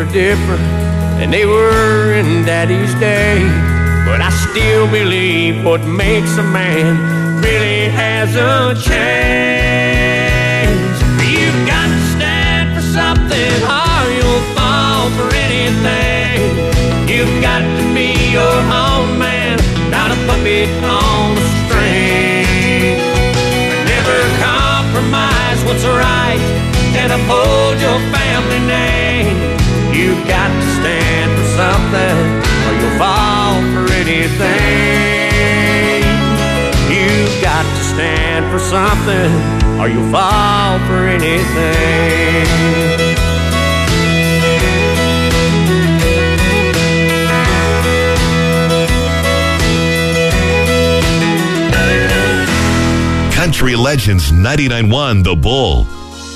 are different than they were in Daddy's day. But I still believe what makes a man really hasn't changed. You've got to stand for something or you'll fall for anything. You've got to be your own man, not a puppet on a string. Never compromise what's right and uphold your family name. You've got to stand for something or you'll fall for anything. You've got to stand for something or you'll fall for anything. Country Legends 99.1 The Bull.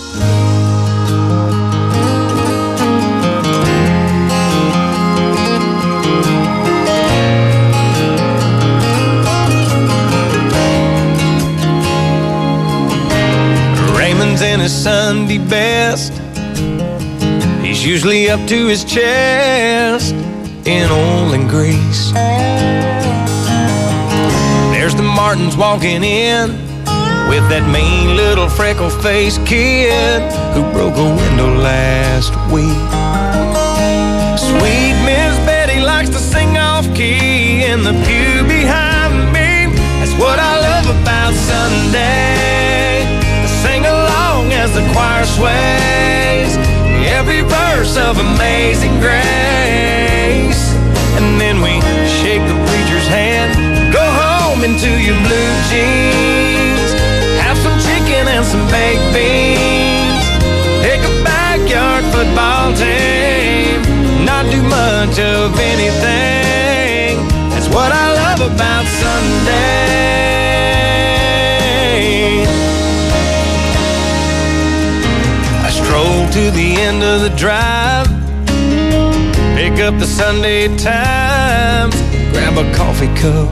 Raymond's in his Sunday best. He's usually up to his chest in oil and grease. There's the Martins walking in with that mean little freckle-faced kid who broke a window last week. Sweet Miss Betty likes to sing off-key in the pew behind me. That's what I love about Sunday. Sing along as the choir sways every verse of Amazing Grace. And then we shake the preacher's hand, go home into your blue jeans, have some chicken and some baked beans, pick a backyard football team, not do much of anything. That's what I love about Sunday. I stroll to the end of the drive, pick up the Sunday Times, grab a coffee cup.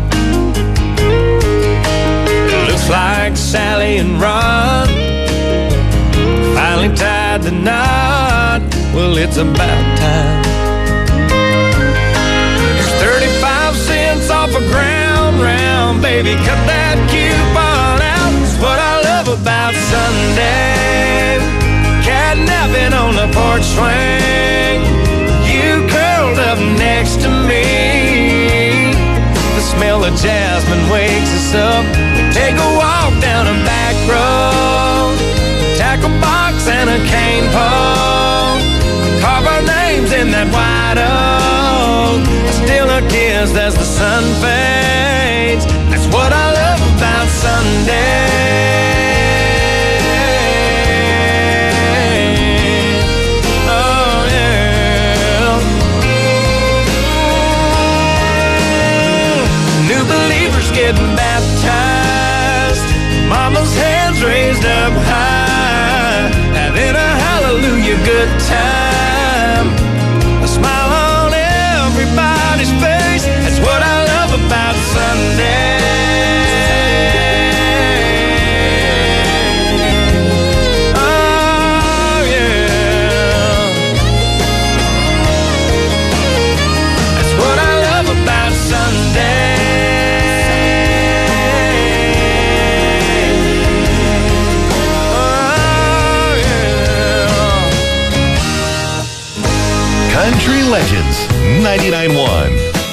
Looks like Sally and Ron finally tied the knot. Well, it's about time. There's 35 cents off a ground round, baby, cut that coupon out. It's what I love about Sunday. Catnapping on the porch swing, you curled up next to me. The smell of jasmine wakes us up. We take a walk down a back road, tackle box and a cane pole, carve our names in that white oak. I steal a kiss as the sun fades. That's what I love about Sunday. Getting baptized, mama's hands raised up high, having a hallelujah good time, a smile on everybody's face. That's what I love about Sunday. Oh yeah, that's what I love about Sunday. Country Legends 99.1.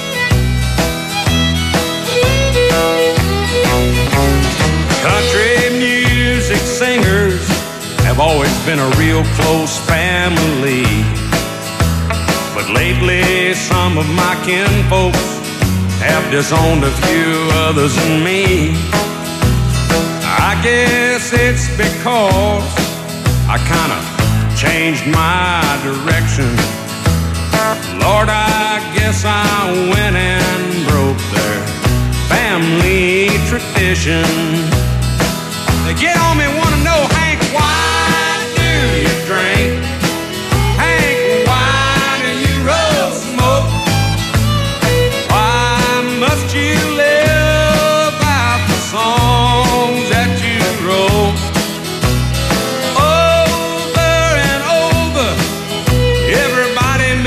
Country music singers have always been a real close family, but lately some of my kinfolks have disowned a few others than me. I guess it's because I kinda changed my direction. Lord, I guess I went and broke their family tradition. They get on me, wanna know, Hank, why do you drink? Hank, why do you roll smoke? Why must you live out the songs that you wrote? Over and over, everybody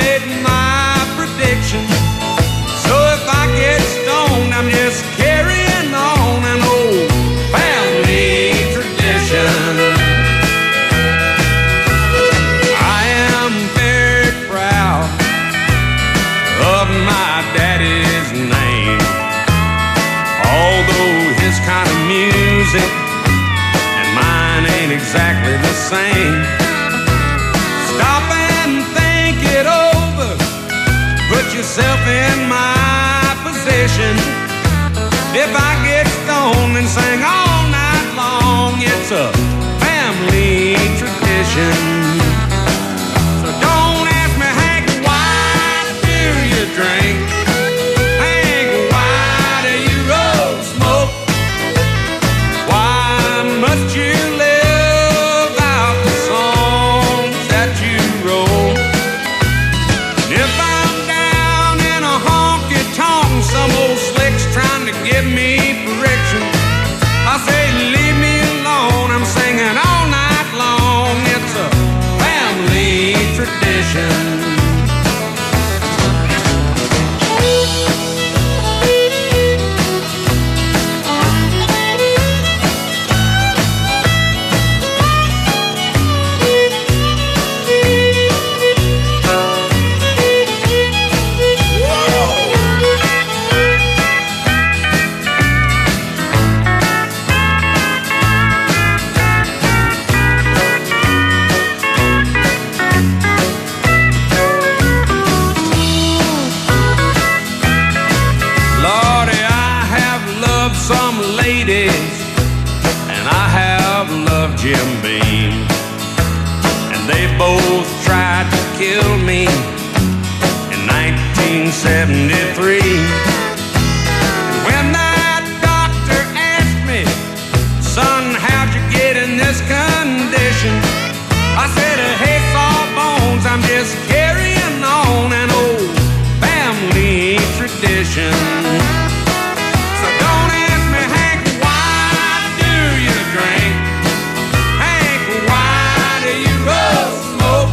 killed me in 1973. When that doctor asked me, son, how'd you get in this condition? I said, hey, Sawbones, I'm just carrying on an old family tradition. So don't ask me, Hank, why do you drink? Hank, why do you roll smoke?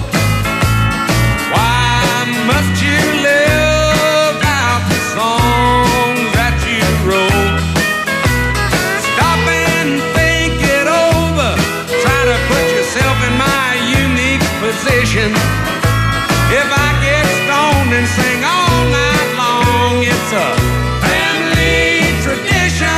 Why must you live out the songs that you wrote? Stop and think it over. Try to put yourself in my unique position. If I get stoned and sing all night long, it's a family tradition.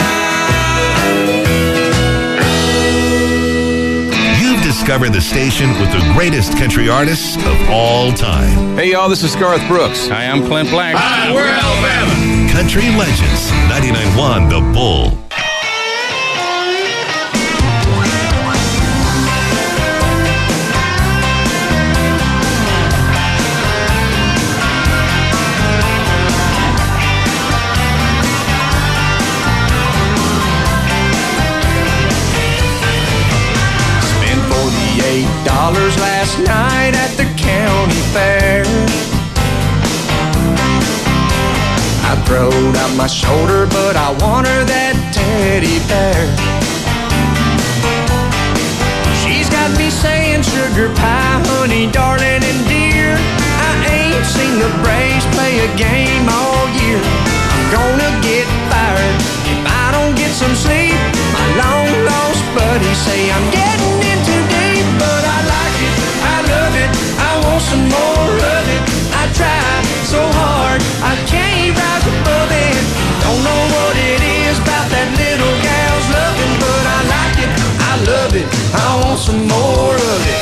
You've discovered the station with the greatest country artists of all time. Hey, y'all, this is Garth Brooks. Hi, I'm Clint Black. Hi, we're Alabama. Country Legends, 99.1 The Bull. $48 last night at the county fair. I throwed out my shoulder, but I want her that teddy bear. She's got me saying sugar pie, honey, darling, and dear. I ain't seen the Braves play a game all year. I'm gonna get fired if I don't get some sleep. My long lost buddies say I'm getting in too deep, but I like it, I love it, I want some more of it. I try so hard, I can't rise above it. Don't know what it is about that little gal's loving, but I like it, I love it, I want some more of it.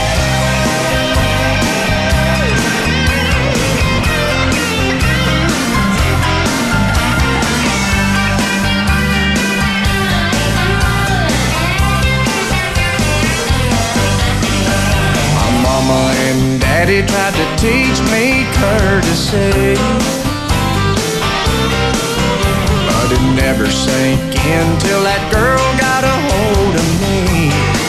Mama and Daddy tried to teach me courtesy, but it never sank in till that girl got a hold of me.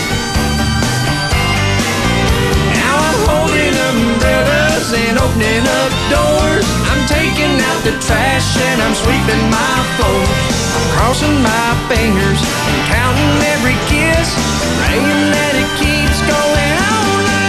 Now I'm holding umbrellas and opening up doors. I'm taking out the trash and I'm sweeping my floors. I'm crossing my fingers and counting every kiss, praying that it keeps going on.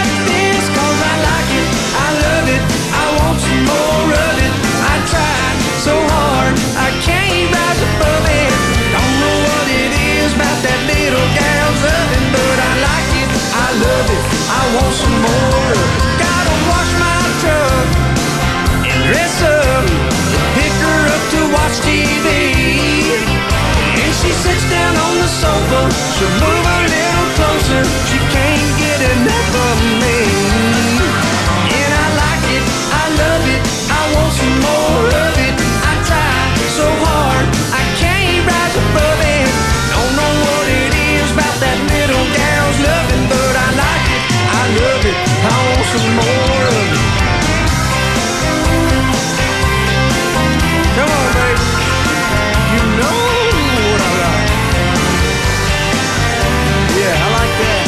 More of it, I tried so hard, I can't rise above it. Don't know what it is about that little gal's loving, but I like it, I love it, I want some more of it. Gotta wash my truck and dress up, pick her up to watch TV. And she sits down on the sofa, she'll move a little closer, she can't get enough of me. Love it, I want some more of it. I try so hard, I can't rise above it. Don't know what it is about that little gal's loving, but I like it, I love it, I want some more of it. Come on, baby, you know what I like. Yeah, I like that.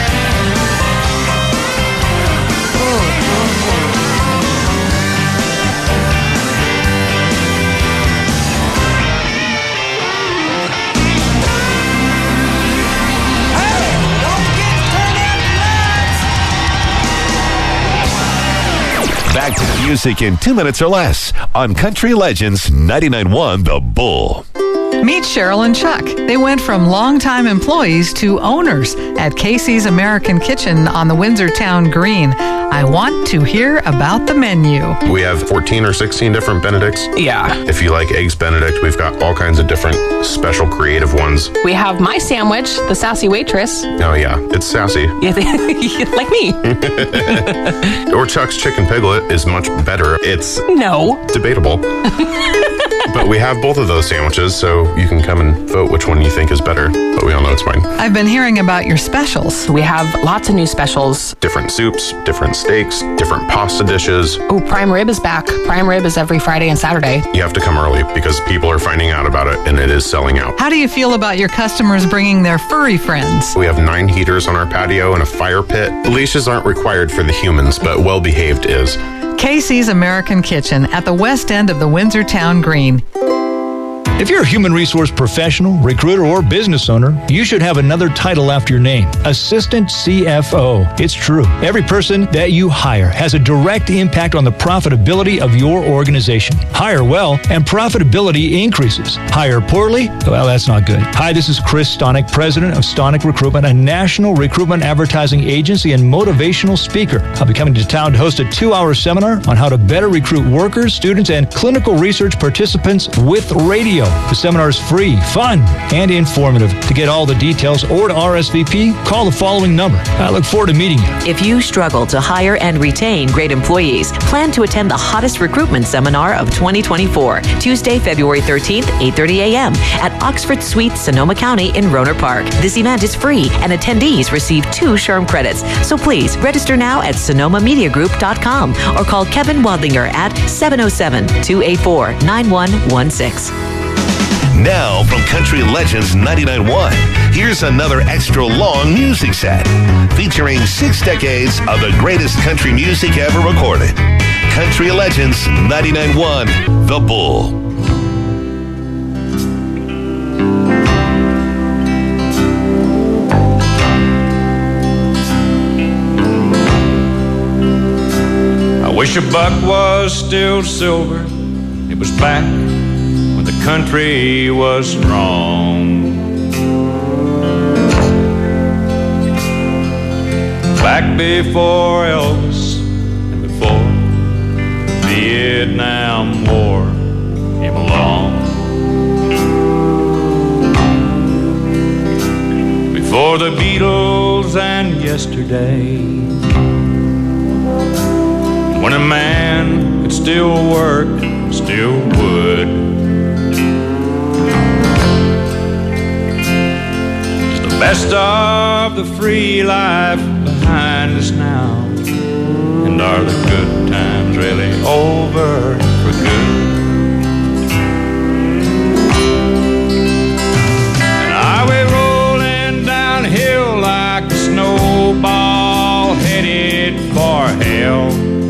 Back to the music in 2 minutes or less on Country Legends 99.1 The Bull. Meet Cheryl and Chuck. They went from longtime employees to owners at Casey's American Kitchen on the Windsor Town Green. I want to hear about the menu. We have 14 or 16 different Benedicts. Yeah. If you like Eggs Benedict, we've got all kinds of different special creative ones. We have my sandwich, the Sassy Waitress. Oh yeah, it's sassy. Yeah, like me. Or Chuck's Chicken Piglet is much better. It's no debatable. But we have both of those sandwiches, so you can come and vote which one you think is better. But we all know it's mine. I've been hearing about your specials. We have lots of new specials. Different soups, different steaks, different pasta dishes. Oh, prime rib is back. Prime rib is every Friday and Saturday. You have to come early because people are finding out about it and it is selling out. How do you feel about your customers bringing their furry friends? We have 9 heaters on our patio and a fire pit. Leashes aren't required for the humans, but well-behaved is. Casey's American Kitchen at the west end of the Windsor Town Green. If you're a human resource professional, recruiter, or business owner, you should have another title after your name, Assistant CFO. It's true. Every person that you hire has a direct impact on the profitability of your organization. Hire well, and profitability increases. Hire poorly? Well, that's not good. Hi, this is Chris Stonick, president of Stonick Recruitment, a national recruitment advertising agency and motivational speaker. I'll be coming to town to host a 2-hour seminar on how to better recruit workers, students, and clinical research participants with radio. The seminar is free, fun, and informative. To get all the details or to RSVP, call the following number. I look forward to meeting you. If you struggle to hire and retain great employees, plan to attend the hottest recruitment seminar of 2024, Tuesday, February 13th, 8:30 a.m. at Oxford Suite, Sonoma County in Rohnert Park. This event is free, and attendees receive 2 SHRM credits. So please register now at sonomamediagroup.com or call Kevin Wadlinger at 707-284-9116. Now from Country Legends 99.1, here's another extra long music set featuring 6 decades of the greatest country music ever recorded. Country Legends 99.1, The Bull. I wish a buck was still silver. It was back when the country was strong. Back before Elvis and before the Vietnam War came along. Before the Beatles and yesterday, when a man could still work, still would. It's the best of the free life behind us now. And are the good times really over for good? And are we rolling downhill like a snowball headed for hell?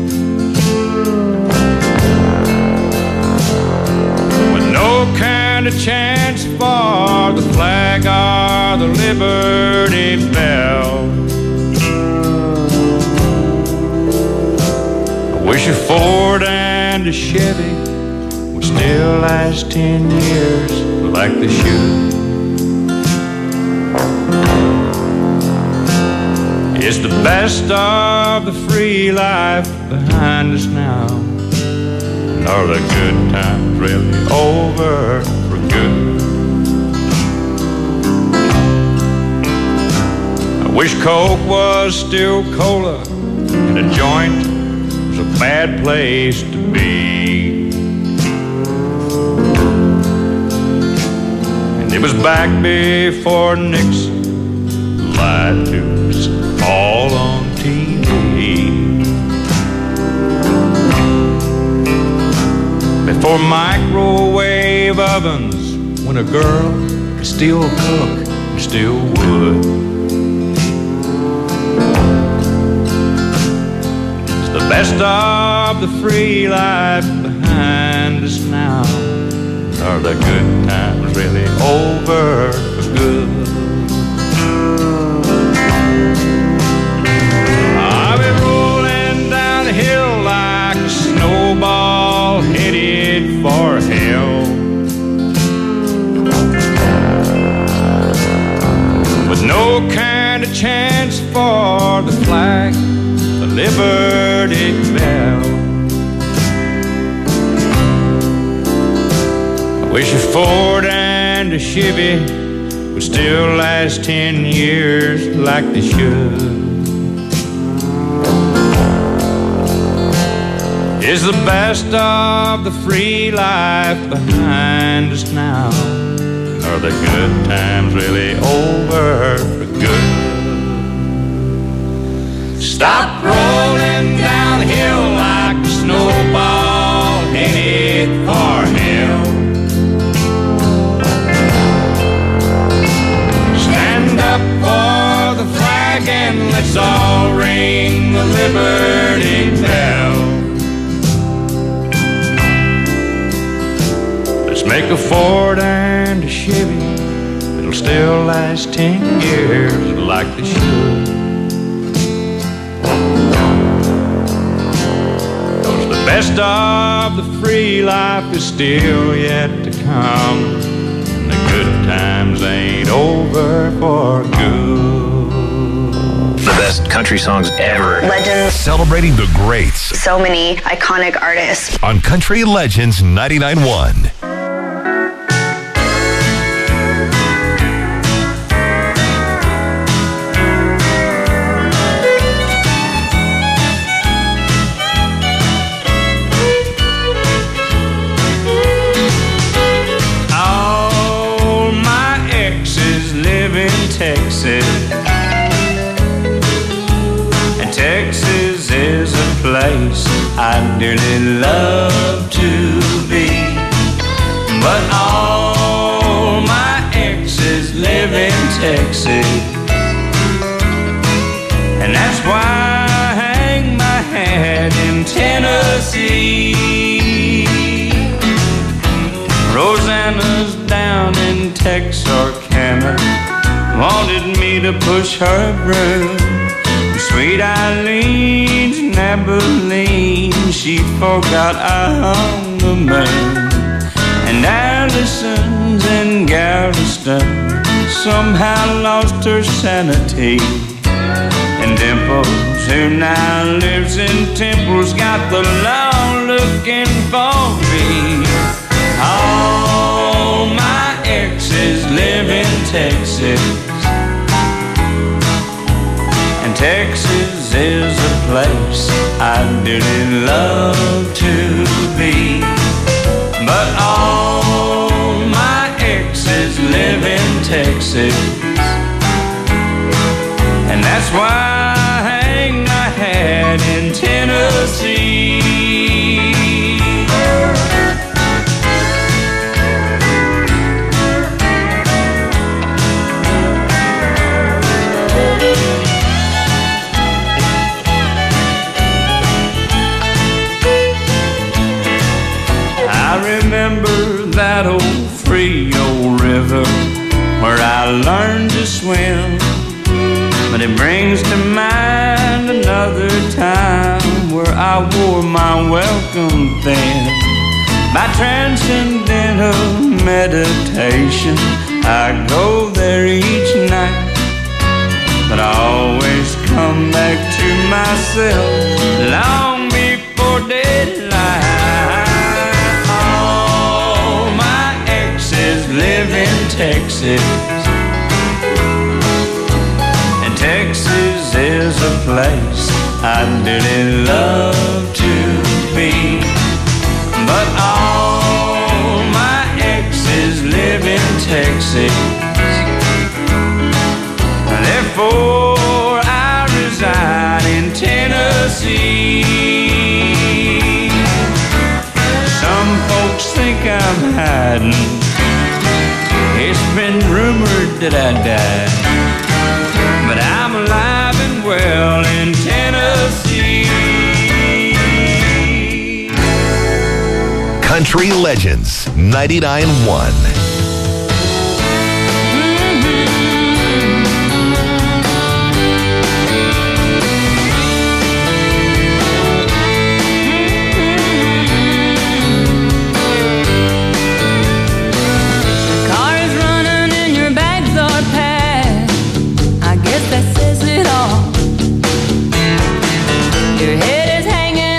No kind of chance for the flag or the Liberty Bell. I wish a Ford and a Chevy would still last 10 years like they should. It's the best of the free life behind us now. Are the good times really over for good? I wish Coke was still cola and a joint was a bad place to be. And it was back before Nixon lied to us all on TV. Before microwave ovens, when a girl could still cook and still would. It's the best of the free life behind us now. Are the good times really over for good? I'll be rolling down the hill like a snowball headed for hell. With no kind of chance for the flag, the Liberty Bell. I wish a Ford and a Chevy would still last 10 years like they should. Is the best of the free life behind us now? Are the good times really over for good? Stop rolling downhill like a snowball headed for hell. Stand up for the flag and let's all ring the Liberty Bell. Let's make a Ford and a Chevy, it'll still last 10 years like they should. Cause the best of the free life is still yet to come, and the good times ain't over for good. The best country songs ever. Legends. Celebrating the greats. So many iconic artists. On Country Legends 99.1. Texas, and Texas is a place I'd dearly love to be, but all my exes live in Texas, and that's why I hang my hat in Tennessee. Rosanna's down in Texarkana, wanted me to push her broom. Sweet Eileen's in Abilene, she forgot I hung the moon. And Allison's in Galveston somehow lost her sanity. And Dimples, who now lives in Temple's, got the law looking for me. All my exes live in Texas, and Texas is a place I'd dearly love to be. But all my exes live in Texas, and that's why I hang my hat in Tennessee. That old Frio River where I learned to swim, but it brings to mind another time where I wore my welcome thin. By transcendental meditation, I go there each night, but I always come back to myself long before daylight. Live in Texas, and Texas is a place I'd dearly love to be. But all my exes live in Texas, therefore I reside in Tennessee. Some folks think I'm hiding, it's been rumored that I died, but I'm alive and well in Tennessee. Country Legends 99.1.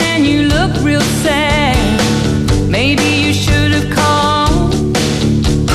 Maybe you should have called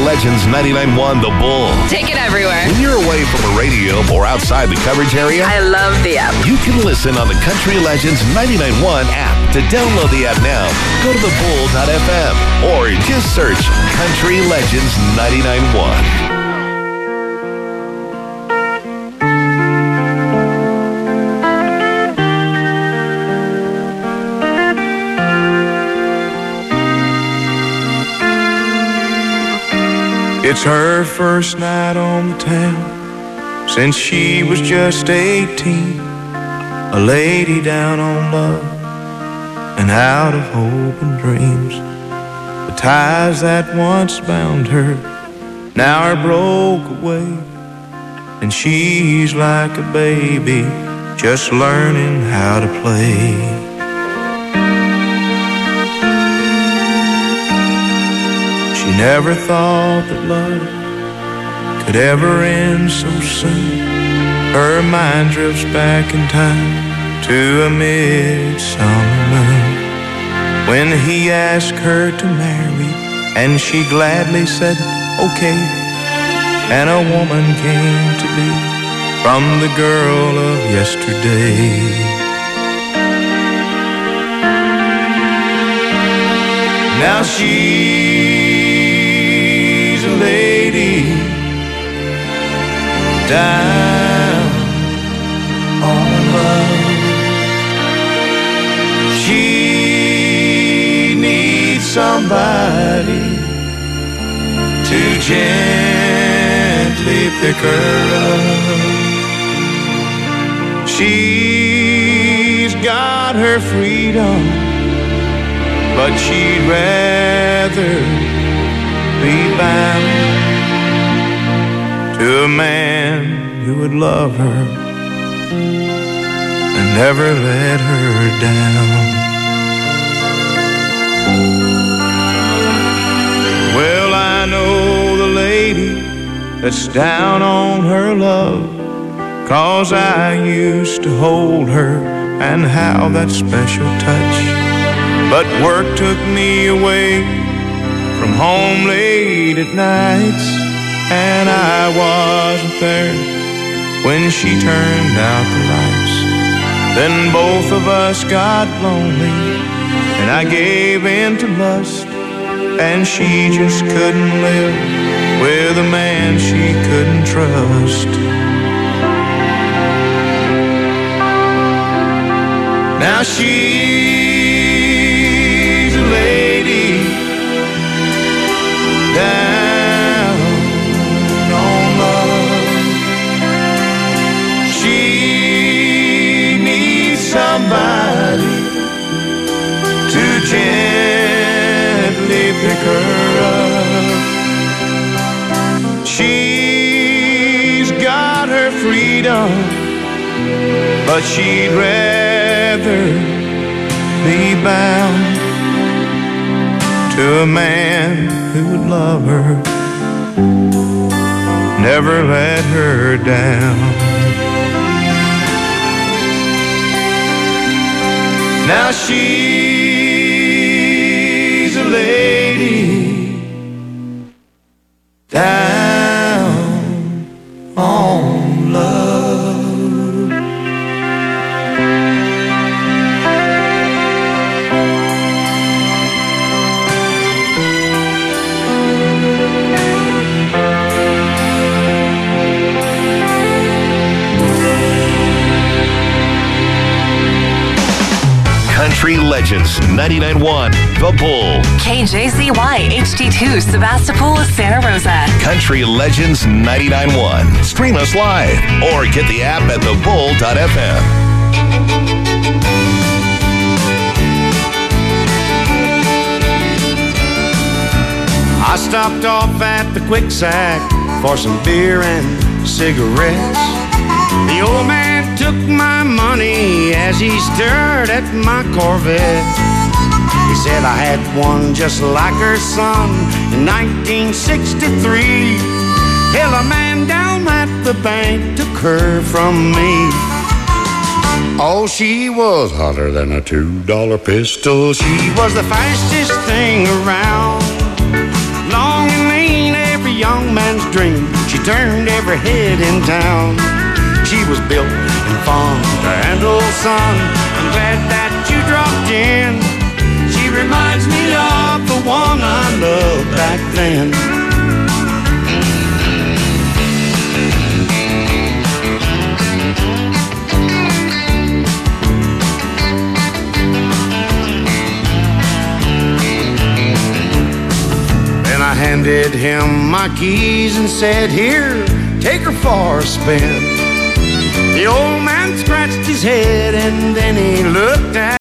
Legends 99.1 The Bull. Take it everywhere. When you're away from a radio or outside the coverage area, I love the app. you can listen on the Country Legends 99.1 app. To download the app now, go to thebull.fm or just search Country Legends 99.1. It's her first night on the town since she was just 18. A lady down on love and out of hope and dreams. The ties that once bound her now are broke away, and she's like a baby just learning how to play. She never thought that love could ever end so soon. Her mind drifts back in time to a midsummer moon, when he asked her to marry and she gladly said okay, and a woman came to be from the girl of yesterday. Now she's a lady down on love. She needs somebody to gently pick her up. She's got her freedom, but she'd rather be bound to a man who would love her and never let her down. Well, I know the lady that's down on her love, 'cause I used to hold her and how that special touch. But work took me away from home late at nights, and I wasn't there when she turned out the lights. Then both of us got lonely, and I gave in to lust, and she just couldn't live with a man she couldn't trust. Now she's a lady down on love. She needs somebody to gently pick her up. She's got her freedom, but she'd rather be bound to a man who would love her, never let her down. Now she's a lady down on love. Country Legends 99.1 The Bull. KJZY HD2 Sebastopol, Santa Rosa. Country Legends 99.1. Stream us live or get the app at thebull.fm. I stopped off at the Quick Sack for some beer and cigarettes. The old man took my money as he stared at my Corvette. He said I had one just like her son in 1963. Hell, a man down at the bank took her from me. Oh, she was hotter than a $2 pistol. She was the fastest thing around. Long and lean, every turned every head in town. She was built and fond to handle, son. I'm glad that you dropped in. She reminds me of the one I loved back then. Then I handed him my keys and said, here, take her for a spin. The old man scratched his head and then he looked at